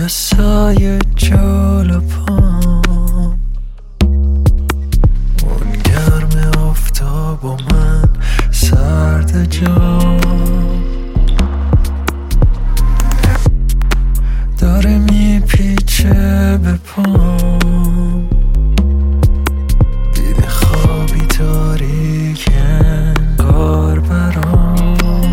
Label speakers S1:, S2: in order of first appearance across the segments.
S1: دستای جلو پام، اون گرم آفتاب و من سرد جام، داره میپیچه به پام، دیده خوابی تاریک انگار برام،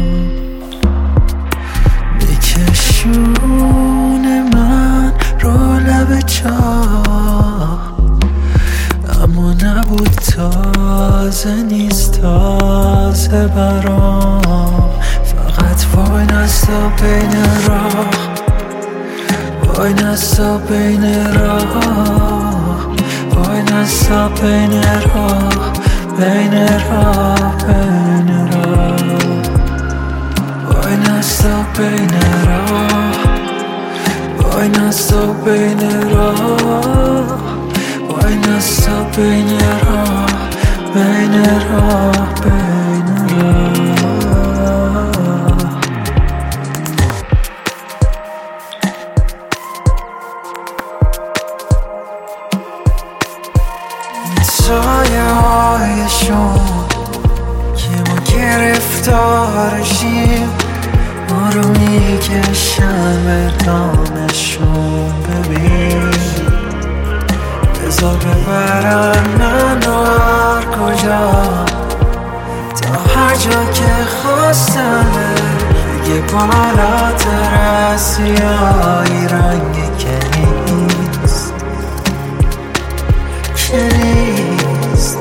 S1: میکشونه من رو لب چاه، اما نبود تازه نیست تازه برام، فقط وای نستا بین راه، وای نستا بین راه، وای نستا بین راه، بین راه، بین راه، وای نستا بین راه، وای نستا بین راه، وای نستا بین راه، بین راه، بین راه. سایه هایشون که ما گرفتارشیم، ما رو میکشن به دامشون، ببین بذار ببرن منو هر کجا، تا هر جا که خواستن، دیگه بالاتر از سیاهی رنگ که نیست، که نیست.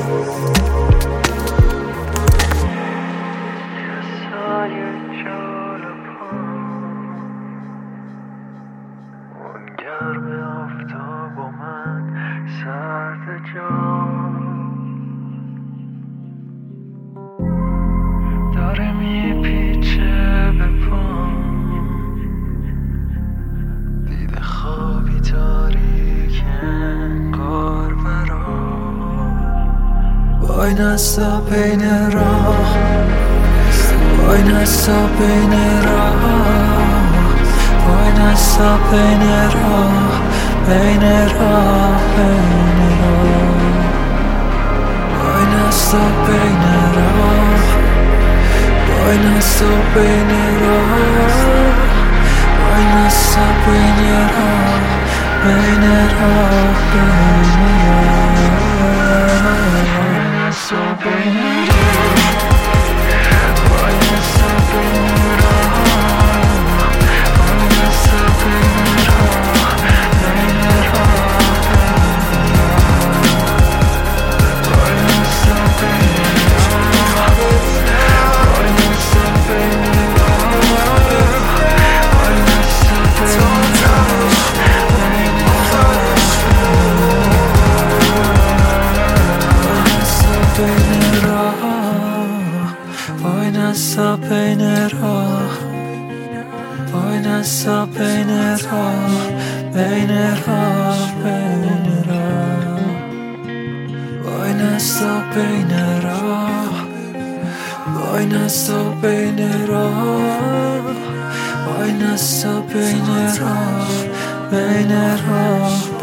S1: دستای جلو پام، اون گرم آفتاب و من سرد جام، داره میپیچه به پام، دیده خوابی تاریک انگار برام، وای نستا بین راه، وای نستا بین راه، وای نستا بین راه، بین راه، بین راه، وای نستا بین راه، وای نستا بین راه، وای نستا بین راه، بین راه، بین راه، وای نستا بین راه، وای نستا بین راه، وای نستا بین راه، بین راه، وای نستا بین راه، وای نستا بین راه، وای نستا بین راه، وای نستا بین راه، وای نستا بین راه، بین راه، بین راه، وای نستا بین راه، وای نستا بین راه، وای نستا بین راه، بین راه.